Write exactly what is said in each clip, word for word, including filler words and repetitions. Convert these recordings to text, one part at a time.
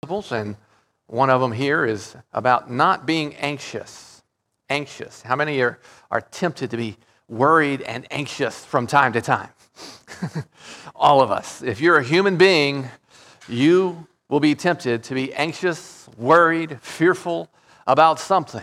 principles, and one of them here is about not being anxious. Anxious. How many are, are tempted to be worried and anxious from time to time? All of us. If you're a human being, you will be tempted to be anxious, worried, fearful about something.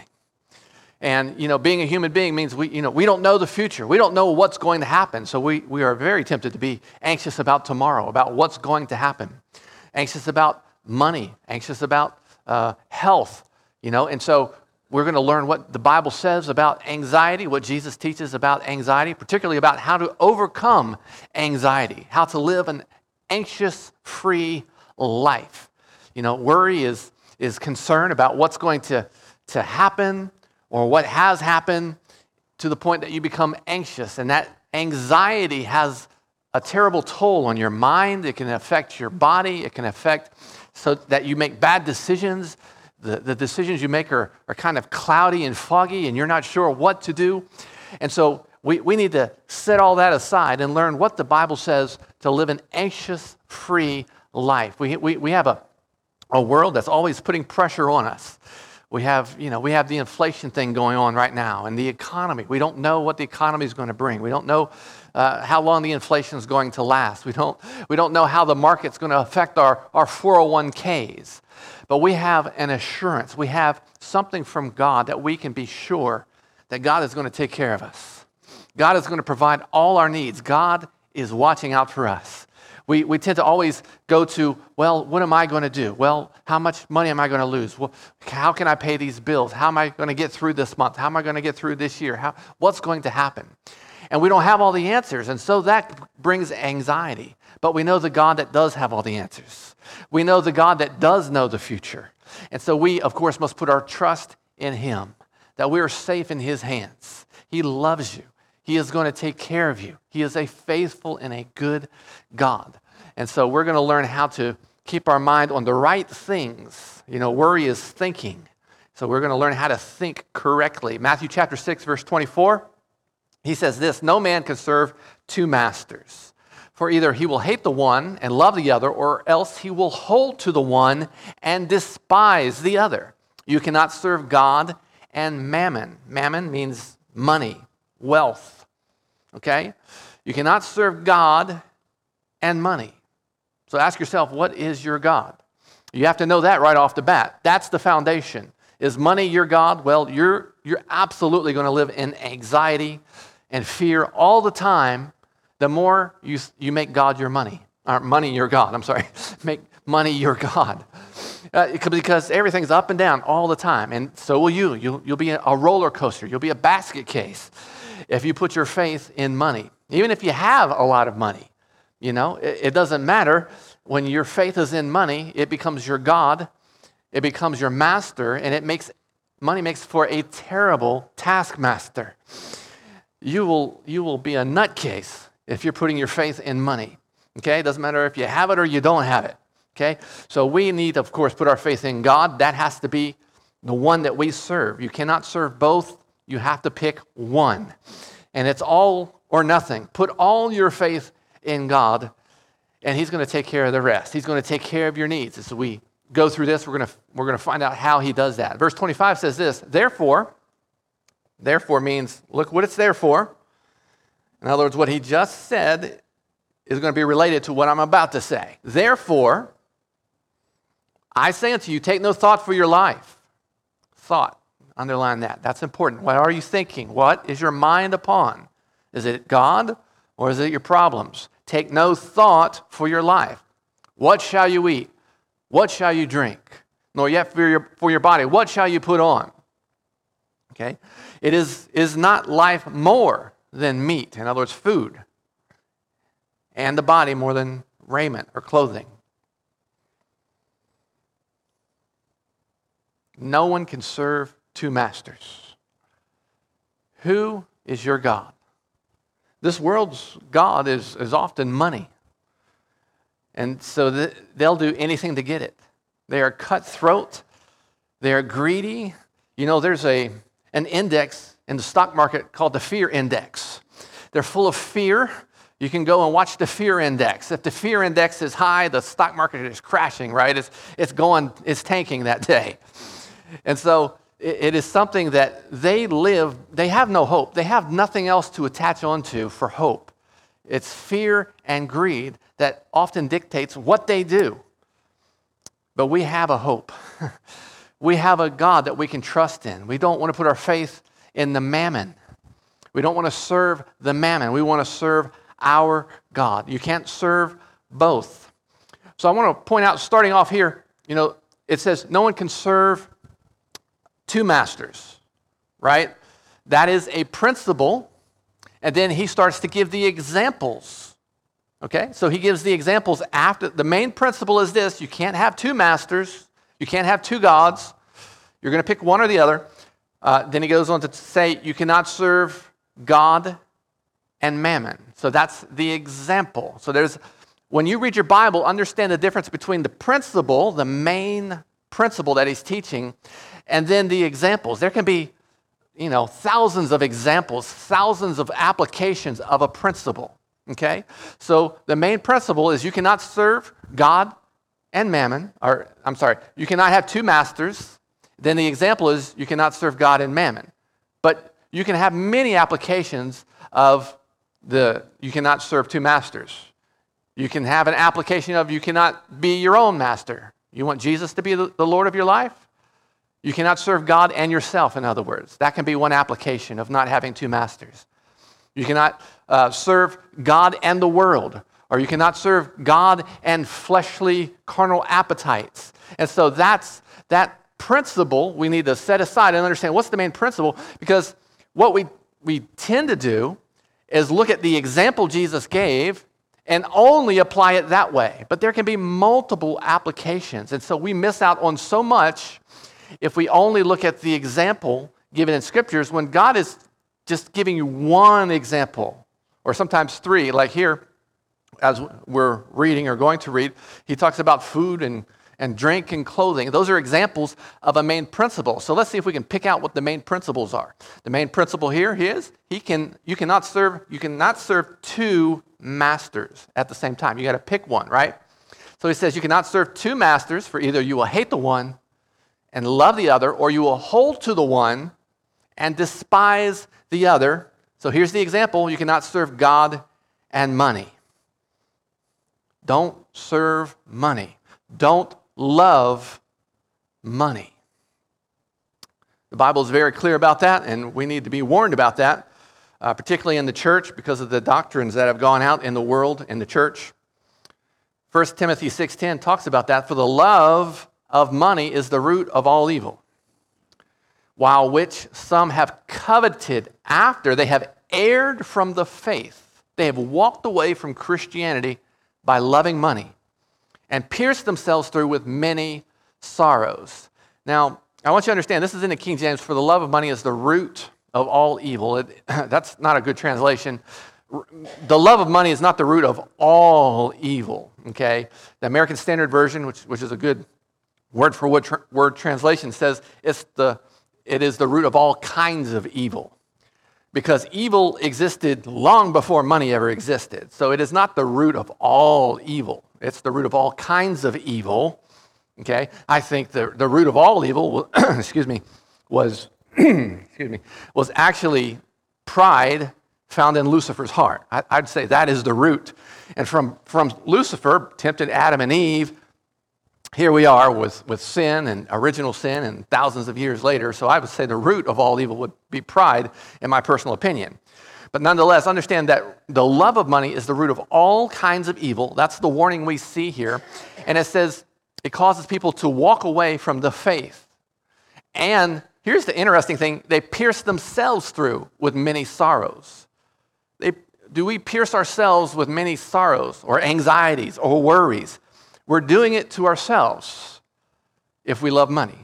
And, you know, being a human being means we, you know, we don't know the future. We don't know what's going to happen. So we, we are very tempted to be anxious about tomorrow, about what's going to happen. Anxious about money, anxious about uh, health, you know. And so we're going to learn what the Bible says about anxiety, what Jesus teaches about anxiety, particularly about how to overcome anxiety, how to live an anxious-free life. You know, worry is, is concern about what's going to, to happen, or what has happened, to the point that you become anxious. And that anxiety has a terrible toll on your mind. It can affect your body. It can affect so that you make bad decisions. The, the decisions you make are, are kind of cloudy and foggy, and you're not sure what to do. And so we, we need to set all that aside and learn what the Bible says to live an anxious-free life. We, we, we have a, a world that's always putting pressure on us. We have, you know, we have the inflation thing going on right now, and the economy. We don't know what the economy is going to bring. We don't know uh, how long the inflation is going to last. We don't, we don't know how the market's going to affect our, our four oh one k's. But we have an assurance. We have something from God that we can be sure that God is going to take care of us. God is going to provide all our needs. God is watching out for us. We, we tend to always go to, well, what am I going to do? Well, how much money am I going to lose? Well, how can I pay these bills? How am I going to get through this month? How am I going to get through this year? How, what's going to happen? And we don't have all the answers, and so that brings anxiety. But we know the God that does have all the answers. We know the God that does know the future. And so we, of course, must put our trust in Him, that we are safe in His hands. He loves you. He is going to take care of you. He is a faithful and a good God. And so we're going to learn how to keep our mind on the right things. You know, worry is thinking. So we're going to learn how to think correctly. Matthew chapter six, verse twenty-four, he says this, "No man can serve two masters. For either he will hate the one and love the other, or else he will hold to the one and despise the other. You cannot serve God and mammon." Mammon means money, wealth. Okay? You cannot serve God and money. So ask yourself, what is your God? You have to know that right off the bat. That's the foundation. Is money your God? Well, you're, you're absolutely going to live in anxiety and fear all the time the more you, you make God your money. Or money your God, I'm sorry. Make money your God. Uh, because everything's up and down all the time. And so will you. You'll, you'll be a roller coaster. You'll be a basket case if you put your faith in money. Even if you have a lot of money, you know, it, it doesn't matter. When your faith is in money, it becomes your God, it becomes your master, and it makes money makes for a terrible taskmaster. You will, you will be a nutcase if you're putting your faith in money. Okay? It doesn't matter if you have it or you don't have it. Okay? So we need, of course, put our faith in God. That has to be the one that we serve. You cannot serve both. You have to pick one. And it's all or nothing. Put all your faith in God, and He's going to take care of the rest. He's going to take care of your needs. As we go through this, we're going to, we're going to find out how He does that. Verse twenty-five says this, Therefore, therefore means, look what it's there for. In other words, what he just said is going to be related to what I'm about to say. Therefore, I say unto you, take no thought for your life. Thought. Underline that. That's important. What are you thinking? What is your mind upon? Is it God or is it your problems? Take no thought for your life. What shall you eat? What shall you drink? Nor yet for your, for your body. What shall you put on? Okay? It is, is not life more than meat, in other words, food, and the body more than raiment or clothing. No one can serve two masters. Who is your God? This world's God is, is often money. And so th- they'll do anything to get it. They are cutthroat. They are greedy. You know, there's a an index in the stock market called the fear index. They're full of fear. You can go and watch the fear index. If the fear index is high, the stock market is crashing, right? It's, it's going, it's tanking that day. And so it, it is something that they live, they have no hope. They have nothing else to attach onto for hope. It's fear and greed that often dictates what they do. But we have a hope. We have a God that we can trust in. We don't want to put our faith in the mammon. We don't want to serve the mammon. We want to serve our God. You can't serve both. So I want to point out, starting off here, you know, it says no one can serve two masters, right? That is a principle. And then he starts to give the examples. Okay? So he gives the examples after. The main principle is this: you can't have two masters. You can't have two gods. You're going to pick one or the other. Uh, then he goes on to say you cannot serve God and mammon. So that's the example. So there's, when you read your Bible, understand the difference between the principle, the main principle that he's teaching, and then the examples. There can be, you know, thousands of examples, thousands of applications of a principle, okay? So the main principle is you cannot serve God and mammon, or I'm sorry, you cannot have two masters. Then the example is you cannot serve God and mammon. But you can have many applications of the you cannot serve two masters. You can have an application of you cannot be your own master. You want Jesus to be the, the Lord of your life? You cannot serve God and yourself, in other words. That can be one application of not having two masters. You cannot uh, serve God and the world, or you cannot serve God and fleshly carnal appetites. And so that's that principle we need to set aside and understand what's the main principle, because what we, we tend to do is look at the example Jesus gave and only apply it that way. But there can be multiple applications. And so we miss out on so much if we only look at the example given in Scriptures when God is just giving you one example, or sometimes three. Like here, as we're reading or going to read, he talks about food and and drink and clothing. Those are examples of a main principle. So let's see if we can pick out what the main principles are. The main principle here is he can you cannot serve you cannot serve two masters at the same time. You got to pick one, right? So he says you cannot serve two masters, for either you will hate the one and love the other, or you will hold to the one and despise the other. So here's the example: you cannot serve God and money. Don't serve money. Don't love money. The Bible is very clear about that, and we need to be warned about that, uh, particularly in the church, because of the doctrines that have gone out in the world, in the church. First Timothy six ten talks about that. For the love of money is the root of all evil, while which some have coveted after they have erred from the faith. They have walked away from Christianity by loving money, and pierced themselves through with many sorrows. Now, I want you to understand, this is in the King James, for the love of money is the root of all evil. It, that's not a good translation. The love of money is not the root of all evil, okay? The American Standard Version, which, which is a good word for word, tra- word translation, says it's the, it is the root of all kinds of evil. Because evil existed long before money ever existed. So it is not the root of all evil. It's the root of all kinds of evil. Okay? I think the, the root of all evil, excuse me, was excuse me, was actually pride found in Lucifer's heart. I, I'd say that is the root. And from, from Lucifer, tempted Adam and Eve, here we are with, with sin and original sin and thousands of years later. So I would say the root of all evil would be pride, in my personal opinion. But nonetheless, understand that the love of money is the root of all kinds of evil. That's the warning we see here. And it says it causes people to walk away from the faith. And here's the interesting thing. They pierce themselves through with many sorrows. They, do we pierce ourselves with many sorrows or anxieties or worries? We're doing it to ourselves if we love money.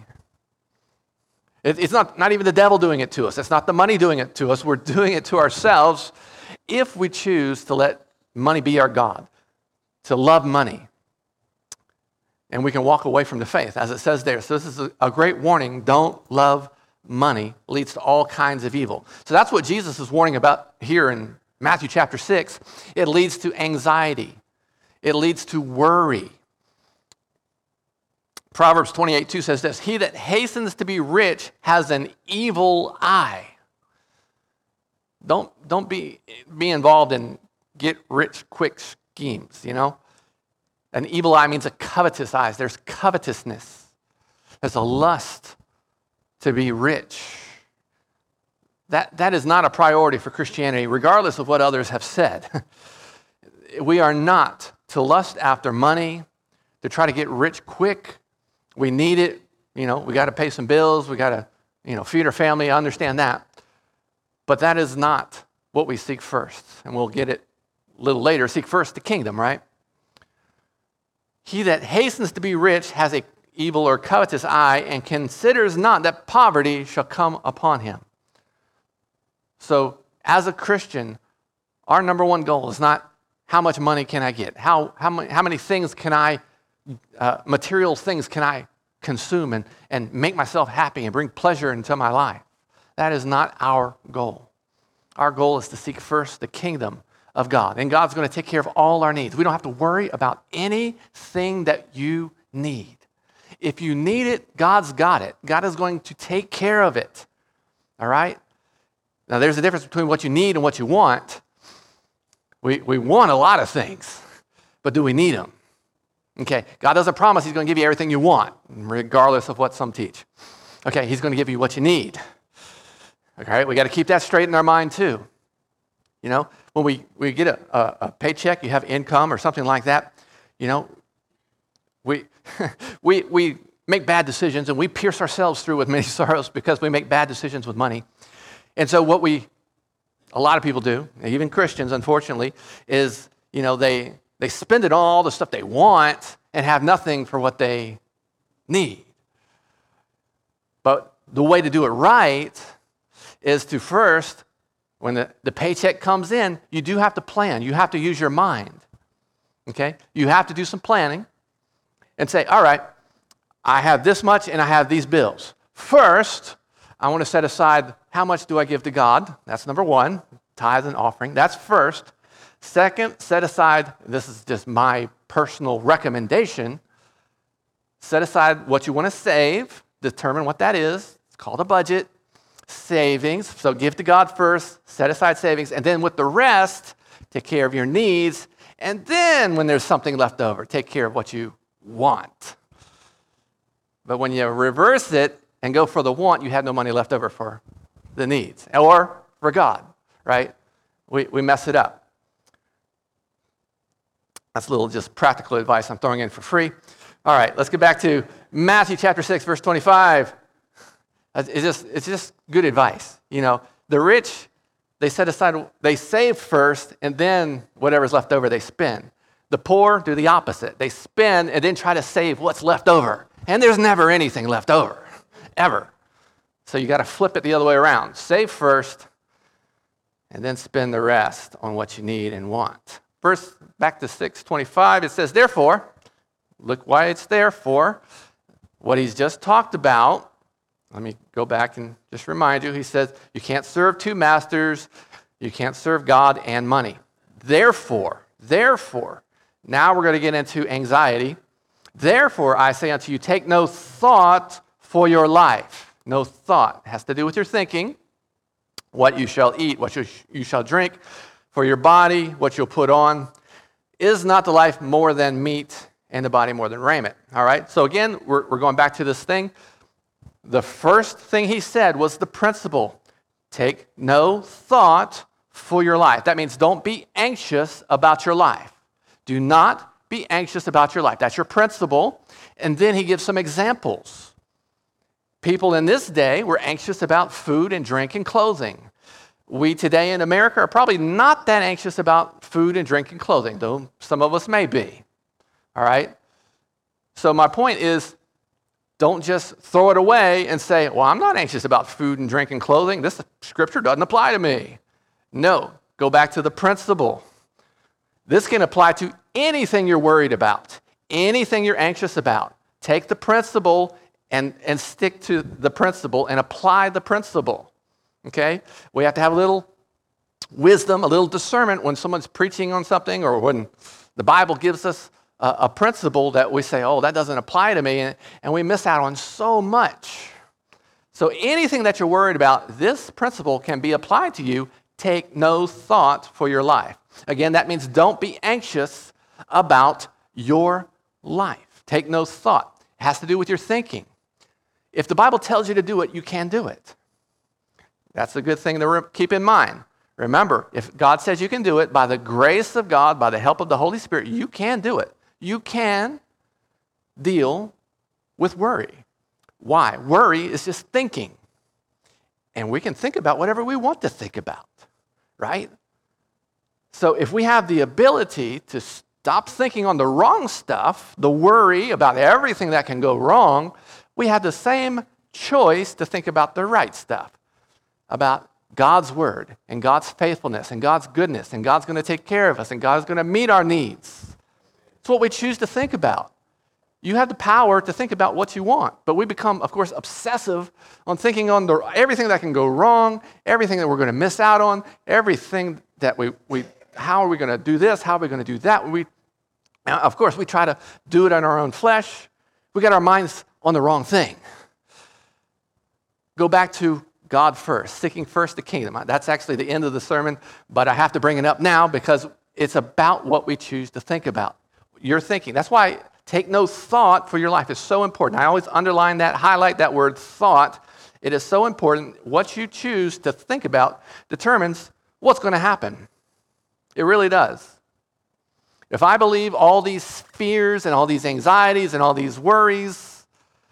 It's not, not even the devil doing it to us. It's not the money doing it to us. We're doing it to ourselves if we choose to let money be our God, to love money. And we can walk away from the faith, as it says there. So this is a, a great warning. Don't love money. It leads to all kinds of evil. So that's what Jesus is warning about here in Matthew chapter six, it leads to anxiety. It leads to worry. Proverbs twenty-eight two says this, he that hastens to be rich has an evil eye. Don't, don't be, be involved in get rich quick schemes, you know. An evil eye means a covetous eye. There's covetousness. There's a lust to be rich. That, that is not a priority for Christianity, regardless of what others have said. We are not to lust after money, to try to get rich quick. We need it. You know, we got to pay some bills. We got to, you know, feed our family. I understand that. But that is not what we seek first. And we'll get it a little later. Seek first the kingdom, right? He that hastens to be rich has a evil or covetous eye and considers not that poverty shall come upon him. So as a Christian, our number one goal is not how much money can I get? How, how, many, how many things can I, uh, material things can I consume and, and make myself happy and bring pleasure into my life? That is not our goal. Our goal is to seek first the kingdom of God. And God's going to take care of all our needs. We don't have to worry about anything that you need. If you need it, God's got it. God is going to take care of it. All right? Now, there's a difference between what you need and what you want. We, we want a lot of things, but do we need them? Okay, God doesn't promise he's going to give you everything you want, regardless of what some teach. Okay, he's going to give you what you need. Okay, we got to keep that straight in our mind too. You know, when we, we get a, a, a paycheck, you have income or something like that, you know, we, we, we make bad decisions and we pierce ourselves through with many sorrows because we make bad decisions with money. And so what we, a lot of people do, even Christians, unfortunately, is, you know, they, they spend it on all the stuff they want and have nothing for what they need. But the way to do it right is to first, when the, the paycheck comes in, you do have to plan. You have to use your mind, okay? You have to do some planning and say, all right, I have this much and I have these bills. First, I want to set aside how much do I give to God? That's number one, tithe and offering. That's first. Second, set aside, this is just my personal recommendation, set aside what you want to save, determine what that is. It's called a budget. Savings, so give to God first, set aside savings, and then with the rest, take care of your needs, and then when there's something left over, take care of what you want. But when you reverse it and go for the want, you have no money left over for the needs, or for God, right? We, we mess it up. That's a little just practical advice I'm throwing in for free. All right, let's get back to Matthew chapter six, verse twenty-five. It's just, it's just good advice. You know, the rich, they set aside, they save first, and then whatever's left over, they spend. The poor do the opposite. They spend and then try to save what's left over. And there's never anything left over, ever. So you got to flip it the other way around. Save first, and then spend the rest on what you need and want. Verse, back to six twenty-five, it says, therefore, look why it's therefore, what he's just talked about. Let me go back and just remind you. He says, you can't serve two masters. You can't serve God and money. Therefore, therefore, now we're going to get into anxiety. Therefore, I say unto you, take no thought for your life. No thought. It has to do with your thinking. What you shall eat, what you, you shall drink. For your body, what you'll put on. Is not the life more than meat and the body more than raiment? All right? So again, we're, we're going back to this thing. The first thing he said was the principle. Take no thought for your life. That means don't be anxious about your life. Do not be anxious about your life. That's your principle. And then he gives some examples. People in this day were anxious about food and drink and clothing. We today in America are probably not that anxious about food and drink and clothing, though some of us may be. All right? So my point is, don't just throw it away and say, well, I'm not anxious about food and drink and clothing. This scripture doesn't apply to me. No, go back to the principle. This can apply to anything you're worried about, anything you're anxious about. Take the principle and, and stick to the principle and apply the principle. Okay? We have to have a little wisdom, a little discernment when someone's preaching on something or when the Bible gives us a, a principle that we say, oh, that doesn't apply to me, and, and we miss out on so much. So anything that you're worried about, this principle can be applied to you. Take no thought for your life. Again, that means don't be anxious about your life. Take no thought. It has to do with your thinking. If the Bible tells you to do it, you can do it. That's a good thing to re- keep in mind. Remember, if God says you can do it, by the grace of God, by the help of the Holy Spirit, you can do it. You can deal with worry. Why? Worry is just thinking. And we can think about whatever we want to think about, right? So if we have the ability to stop thinking on the wrong stuff, the worry about everything that can go wrong, we have the same choice to think about the right stuff, about God's word and God's faithfulness and God's goodness, and God's going to take care of us and God's going to meet our needs. It's what we choose to think about. You have the power to think about what you want, but we become, of course, obsessive on thinking on the, everything that can go wrong, everything that we're going to miss out on, everything that we, we how are we going to do this, how are we going to do that? We, of course, we try to do it in our own flesh. We got our minds on the wrong thing. Go back to God first, seeking first the kingdom. That's actually the end of the sermon, but I have to bring it up now because it's about what we choose to think about. You're thinking. That's why take no thought for your life is so important. I always underline that, highlight that word thought. It is so important. What you choose to think about determines what's going to happen. It really does. If I believe all these fears and all these anxieties and all these worries,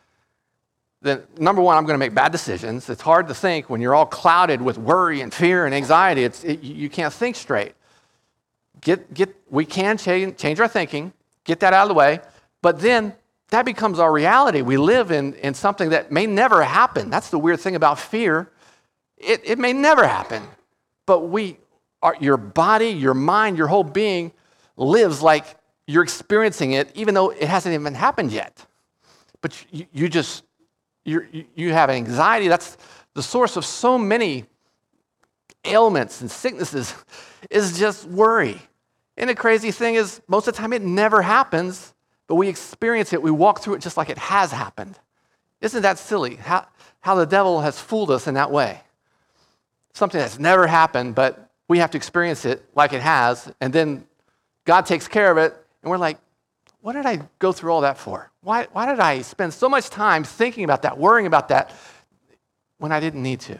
then number one, I'm going to make bad decisions. It's hard to think when you're all clouded with worry and fear and anxiety. It's, it, you can't think straight. Get, get, we can change, change our thinking, get that out of the way. But then that becomes our reality. We live in, in something that may never happen. That's the weird thing about fear. It, it may never happen. But we are, your body, your mind, your whole being lives like you're experiencing it, even though it hasn't even happened yet. But you, you just, you're, you have anxiety. That's the source of so many ailments and sicknesses is just worry. And the crazy thing is, most of the time it never happens, but we experience it, we walk through it just like it has happened. Isn't that silly, how, how the devil has fooled us in that way? Something that's never happened, but we have to experience it like it has, and then God takes care of it, and we're like, what did I go through all that for? Why, why did I spend so much time thinking about that, worrying about that, when I didn't need to?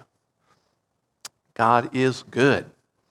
God is good.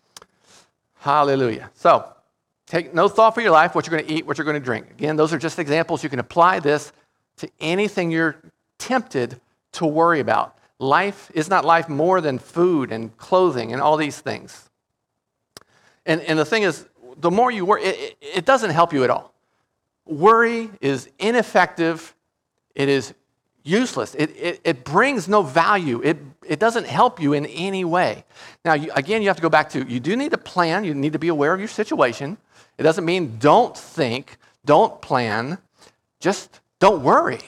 Hallelujah. So, take no thought for your life, what you're going to eat, what you're going to drink. Again, those are just examples. You can apply this to anything you're tempted to worry about. Life is not life more than food and clothing and all these things. And, and the thing is, the more you worry, it, it, it doesn't help you at all. Worry is ineffective. It is useless. It, it, it brings no value. It, it doesn't help you in any way. Now, you, again, you have to go back to, you do need to plan. You need to be aware of your situation. It doesn't mean don't think, don't plan, just don't worry.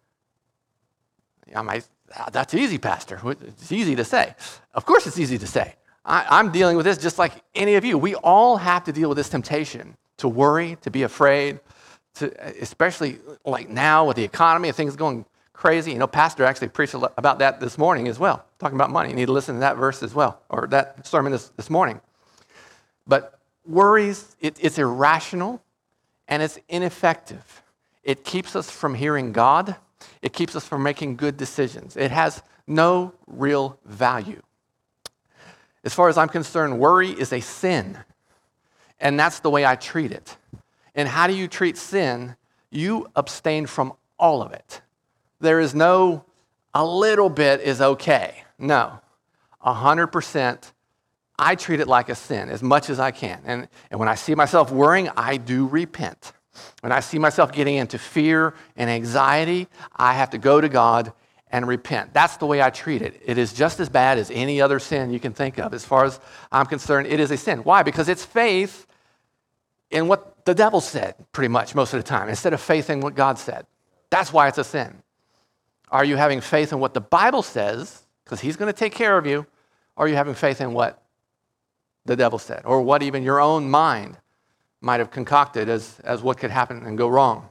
I might, that's easy, Pastor. It's easy to say. Of course it's easy to say. I, I'm dealing with this just like any of you. We all have to deal with this temptation to worry, to be afraid, to, especially like now with the economy and things going crazy. You know, Pastor actually preached about that this morning as well, talking about money. You need to listen to that verse as well, or that sermon this, this morning. But worries, it, it's irrational and it's ineffective. It keeps us from hearing God. It keeps us from making good decisions. It has no real value. As far as I'm concerned, worry is a sin, and that's the way I treat it. And how do you treat sin? You abstain from all of it. There is no, a little bit is okay. No, one hundred percent. I treat it like a sin as much as I can. And, and when I see myself worrying, I do repent. When I see myself getting into fear and anxiety, I have to go to God and repent. That's the way I treat it. It is just as bad as any other sin you can think of. As far as I'm concerned, it is a sin. Why? Because it's faith in what the devil said, pretty much, most of the time, instead of faith in what God said. That's why it's a sin. Are you having faith in what the Bible says, because he's going to take care of you, or are you having faith in what the devil said, or what even your own mind might have concocted as, as what could happen and go wrong.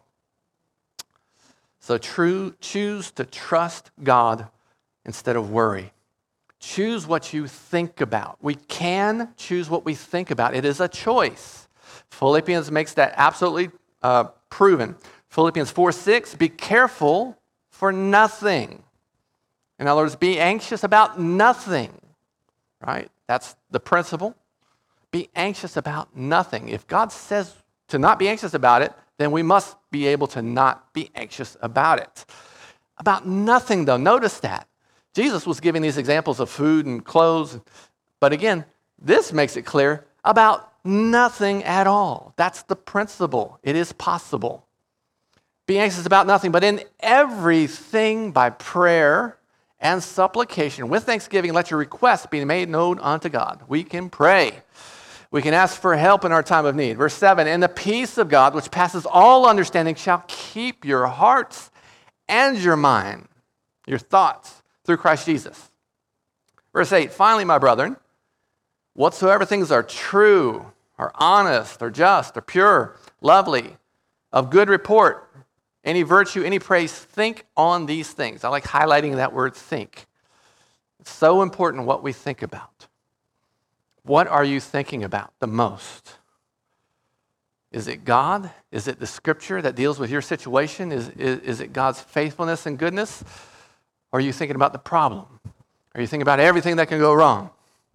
So true, choose to trust God instead of worry. Choose what you think about. We can choose what we think about. It is a choice. Philippians makes that absolutely uh, proven. Philippians four six, be careful for nothing. In other words, be anxious about nothing, right? That's the principle. Be anxious about nothing. If God says to not be anxious about it, then we must be able to not be anxious about it. About nothing, though. Notice that. Jesus was giving these examples of food and clothes, but again, this makes it clear about nothing at all. That's the principle. It is possible. Be anxious about nothing, but in everything by prayer and supplication, with thanksgiving, let your requests be made known unto God. We can pray. We can ask for help in our time of need. Verse seven, and the peace of God, which passes all understanding, shall keep your hearts and your mind, your thoughts, through Christ Jesus. Verse eight, finally, my brethren, whatsoever things are true, are honest, are just, are pure, lovely, of good report, any virtue, any praise, think on these things. I like highlighting that word think. It's so important what we think about. What are you thinking about the most? Is it God? Is it the scripture that deals with your situation? Is, is, is it God's faithfulness and goodness? Or are you thinking about the problem? Are you thinking about everything that can go wrong?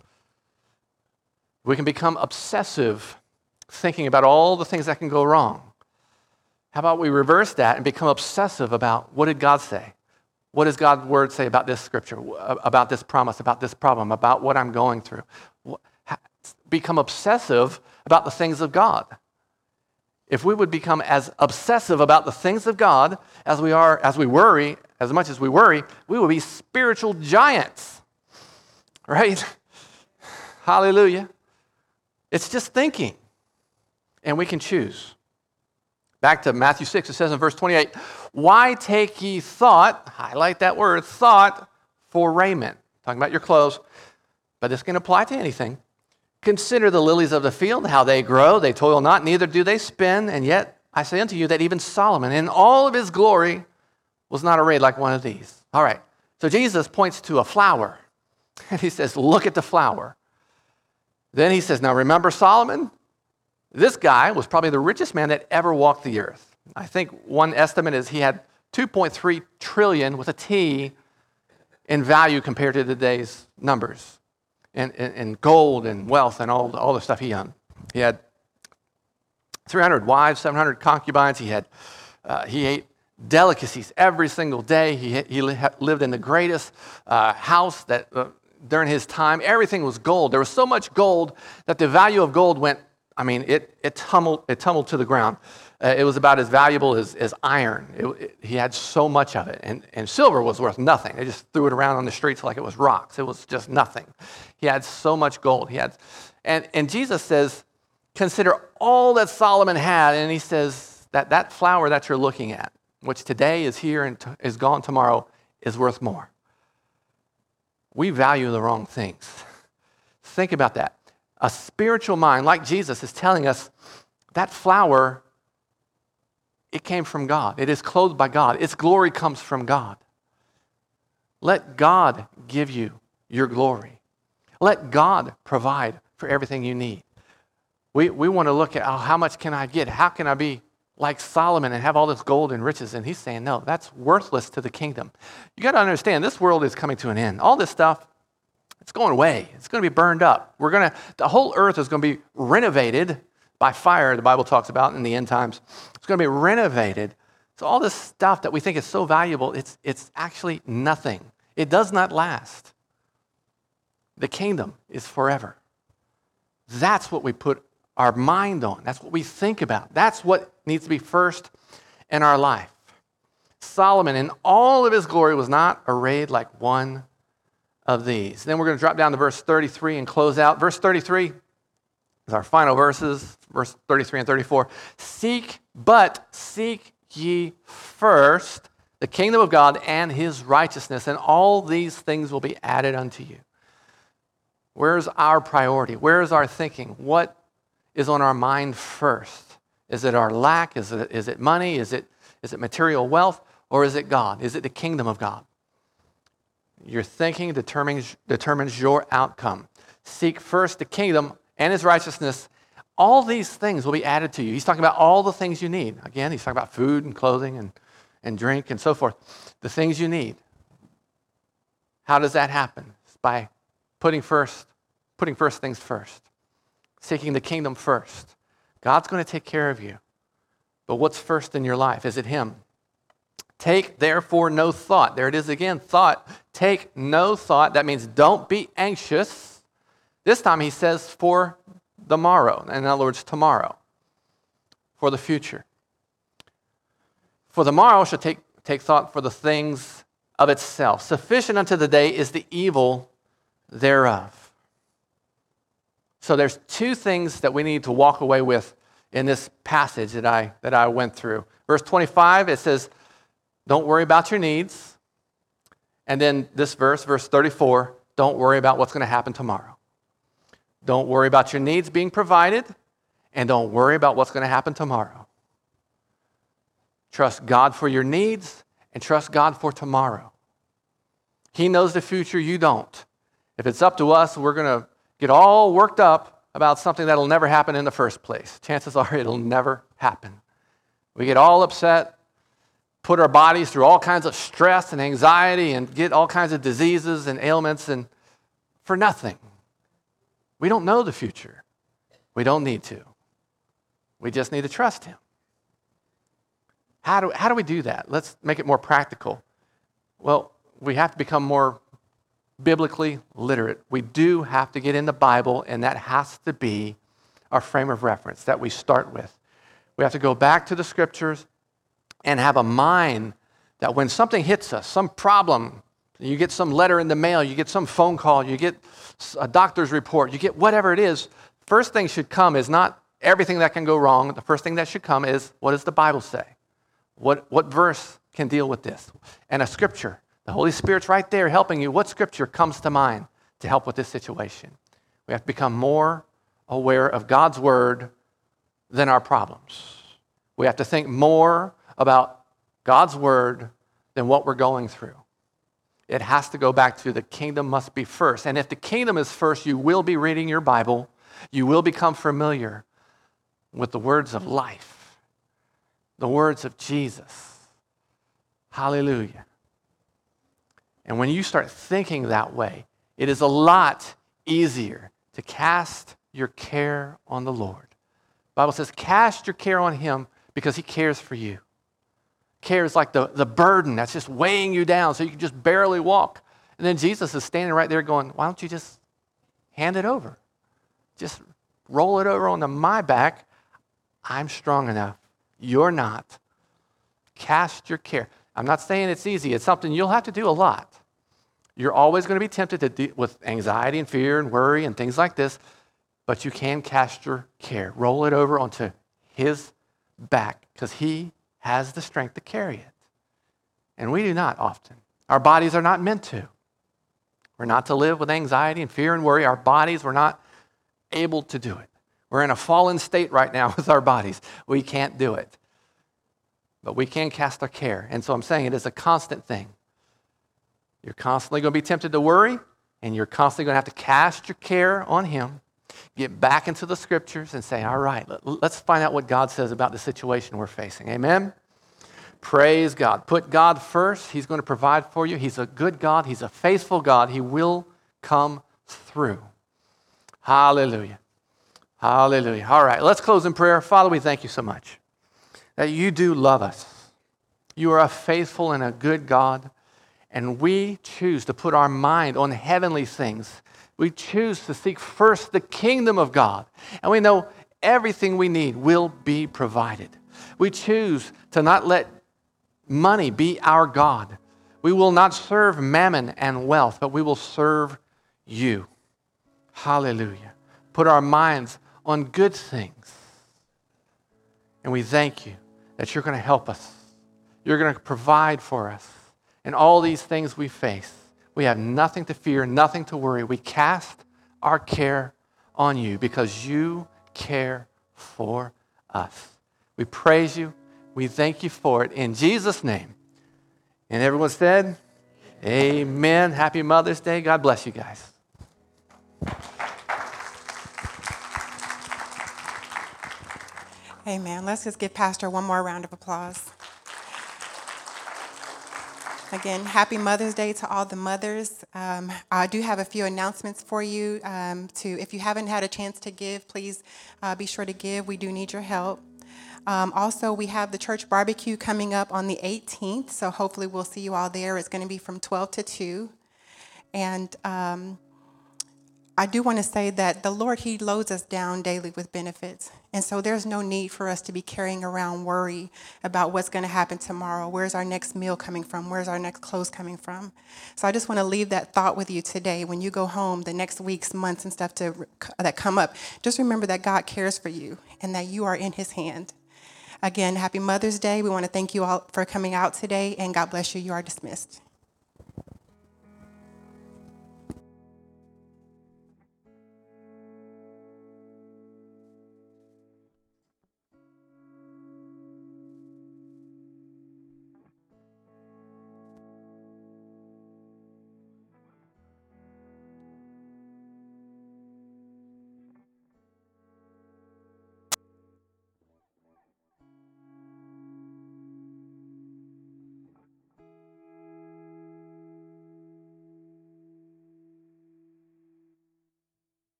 We can become obsessive thinking about all the things that can go wrong. How about we reverse that and become obsessive about what did God say? What does God's word say about this scripture, about this promise, about this problem, about what I'm going through? Become obsessive about the things of God. If we would become as obsessive about the things of God as we are, as we worry, as much as we worry, we will be spiritual giants, right? Hallelujah. It's just thinking, and we can choose. Back to Matthew six, it says in verse twenty-eight, why take ye thought, highlight that word, thought for raiment. Talking about your clothes, but this can apply to anything. Consider the lilies of the field, how they grow. They toil not, neither do they spin. And yet I say unto you that even Solomon in all of his glory was not arrayed like one of these. All right, so Jesus points to a flower. And he says, look at the flower. Then he says, now remember Solomon? This guy was probably the richest man that ever walked the earth. I think one estimate is he had two point three trillion with a T in value compared to today's numbers. And, and, and gold and wealth and all, all the stuff he owned. He had three hundred wives, seven hundred concubines. He had uh, he ate delicacies every single day. He, he lived in the greatest uh, house that uh, during his time. Everything was gold. There was so much gold that the value of gold went, I mean, it, it, tumbled, it tumbled to the ground. Uh, it was about as valuable as, as iron. It, it, he had so much of it. And, and silver was worth nothing. They just threw it around on the streets like it was rocks. It was just nothing. He had so much gold. He had, and, and Jesus says, consider all that Solomon had. And he says that that flower that you're looking at, which today is here and t- is gone tomorrow, is worth more. We value the wrong things. Think about that. A spiritual mind, like Jesus, is telling us that flower, it came from God. It is clothed by God. Its glory comes from God. Let God give you your glory. Let God provide for everything you need. We, we want to look at, oh, how much can I get? How can I be like Solomon and have all this gold and riches? And he's saying, no, that's worthless to the kingdom. You got to understand, this world is coming to an end. All this stuff, it's going away. It's going to be burned up. We're going to, the whole earth is going to be renovated by fire, the Bible talks about in the end times. It's going to be renovated. So all this stuff that we think is so valuable, it's, it's actually nothing. It does not last. The kingdom is forever. That's what we put our mind on. That's what we think about. That's what needs to be first in our life. Solomon, in all of his glory, was not arrayed like one of these. Then we're going to drop down to verse thirty-three and close out. Verse thirty-three is our final verses, verse thirty-three and thirty-four. Seek, but seek ye first the kingdom of God and his righteousness, and all these things will be added unto you. Where's our priority? Where is our thinking? What is on our mind first? Is it our lack? Is it, is it money? Is it, is it material wealth? Or is it God? Is it the kingdom of God? Your thinking determines, determines your outcome. Seek first the kingdom and his righteousness. All these things will be added to you. He's talking about all the things you need. Again, he's talking about food and clothing and, and drink and so forth. The things you need. How does that happen? It's by putting first, putting first things first. Seeking the kingdom first. God's going to take care of you. But what's first in your life? Is it him? Take, therefore, no thought. There it is again, thought. Take no thought. That means don't be anxious. This time he says for the morrow. In other words, tomorrow. For the future. For the morrow shall take, take thought for the things of itself. Sufficient unto the day is the evil thereof. So there's two things that we need to walk away with in this passage that I, that I went through. Verse twenty-five, it says, don't worry about your needs. And then this verse, verse thirty-four, don't worry about what's going to happen tomorrow. Don't worry about your needs being provided, and don't worry about what's going to happen tomorrow. Trust God for your needs, and trust God for tomorrow. He knows the future, you don't. If it's up to us, we're going to get all worked up about something that'll never happen in the first place. Chances are it'll never happen. We get all upset, put our bodies through all kinds of stress and anxiety and get all kinds of diseases and ailments and for nothing. We don't know the future. We don't need to. We just need to trust him. How do, how do we do that? Let's make it more practical. Well, we have to become more biblically literate. We do have to get in the Bible, and that has to be our frame of reference that we start with. We have to go back to the scriptures and have a mind that when something hits us, some problem, you get some letter in the mail, you get some phone call, you get a doctor's report, you get whatever it is, first thing should come is not everything that can go wrong. The first thing that should come is, what does the Bible say? What, what verse can deal with this? And a scripture. The Holy Spirit's right there helping you. What scripture comes to mind to help with this situation? We have to become more aware of God's word than our problems. We have to think more about God's word than what we're going through. It has to go back to the kingdom must be first. And if the kingdom is first, you will be reading your Bible. You will become familiar with the words of life, the words of Jesus. Hallelujah. And when you start thinking that way, it is a lot easier to cast your care on the Lord. The Bible says, cast your care on him because he cares for you. Care is like the, the burden that's just weighing you down so you can just barely walk. And then Jesus is standing right there going, why don't you just hand it over? Just roll it over onto my back. I'm strong enough. You're not. Cast your care. I'm not saying it's easy. It's something you'll have to do a lot. You're always going to be tempted to deal with anxiety and fear and worry and things like this, but you can cast your care. Roll it over onto his back because he has the strength to carry it. And we do not often. Our bodies are not meant to. We're not to live with anxiety and fear and worry. Our bodies, we're not able to do it. We're in a fallen state right now with our bodies. We can't do it. But we can cast our care. And so I'm saying it is a constant thing. You're constantly going to be tempted to worry, and you're constantly going to have to cast your care on him, get back into the scriptures and say, all right, let's find out what God says about the situation we're facing. Amen? Praise God. Put God first. He's going to provide for you. He's a good God. He's a faithful God. He will come through. Hallelujah. Hallelujah. All right, let's close in prayer. Father, we thank you so much that you do love us. You are a faithful and a good God, and we choose to put our mind on heavenly things. We choose to seek first the kingdom of God, and we know everything we need will be provided. We choose to not let money be our God. We will not serve mammon and wealth, but we will serve you. Hallelujah. Put our minds on good things. And we thank you that you're going to help us. You're going to provide for us. And all these things we face, we have nothing to fear, nothing to worry. We cast our care on you because you care for us. We praise you. We thank you for it in Jesus' name. And everyone said, amen. Happy Mother's Day. God bless you guys. Amen. Let's just give Pastor one more round of applause. Again, happy Mother's Day to all the mothers. Um, I do have a few announcements for you. Um, to if you haven't had a chance to give, please uh, be sure to give. We do need your help. Um, also, we have the church barbecue coming up on the eighteenth, so hopefully we'll see you all there. It's going to be from twelve to two. And um, I do want to say that the Lord, he loads us down daily with benefits. And so there's no need for us to be carrying around worry about what's going to happen tomorrow. Where's our next meal coming from? Where's our next clothes coming from? So I just want to leave that thought with you today. When you go home, the next weeks, months, and stuff to, that come up, just remember that God cares for you and that you are in his hand. Again, happy Mother's Day. We want to thank you all for coming out today, and God bless you. You are dismissed.